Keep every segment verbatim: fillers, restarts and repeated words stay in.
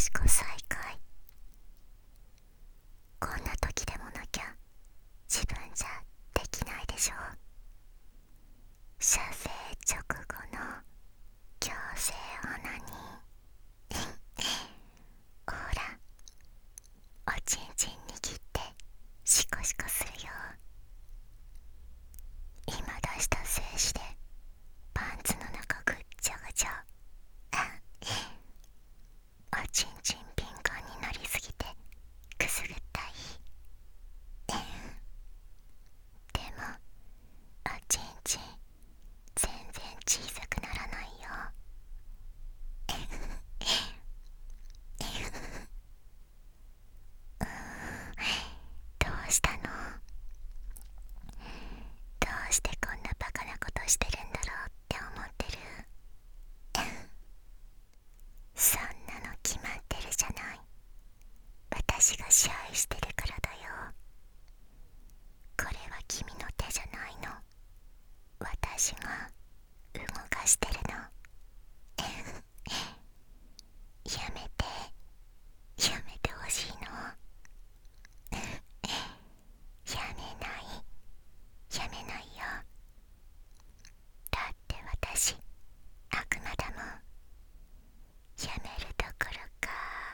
しこ再開。こんな時でもなきゃ自分じゃできないでしょ。射精直後の強制オナニーほら、おちんちん握ってシコシコするよ。今出した精子でパンツの中ぐっちゃぐちゃおちんちん敏感になりすぎてくすぐったい。でもおちんちん全然小さくならないよ。どうしたの？どうしてこんなバカなことしてるんだろうって思ってる？そんなの決まってるじゃない。私が支配してるからだよ。これは君の手じゃないの。私が動かしてるの。やめて、やめてほしいの。やめない、やめないよ。だって私悪魔だもん。やめるどころか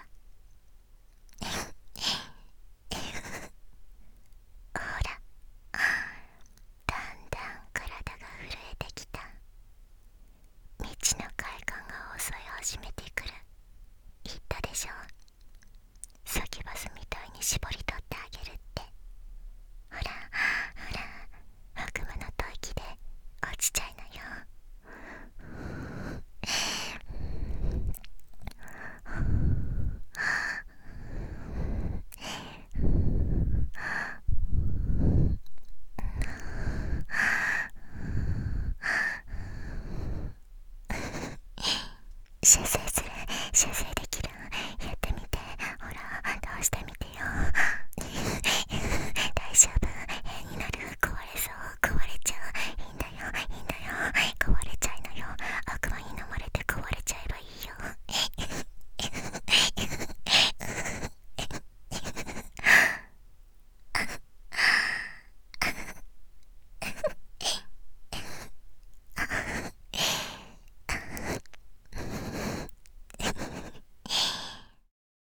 ほら、だんだん体が震えてきた。未知の快感が襲い始めてくる。言ったでしょ。サキュバスみたいに絞り取ってあげるって。ほらほら、悪魔の吐息で落ちちゃいなよ。先生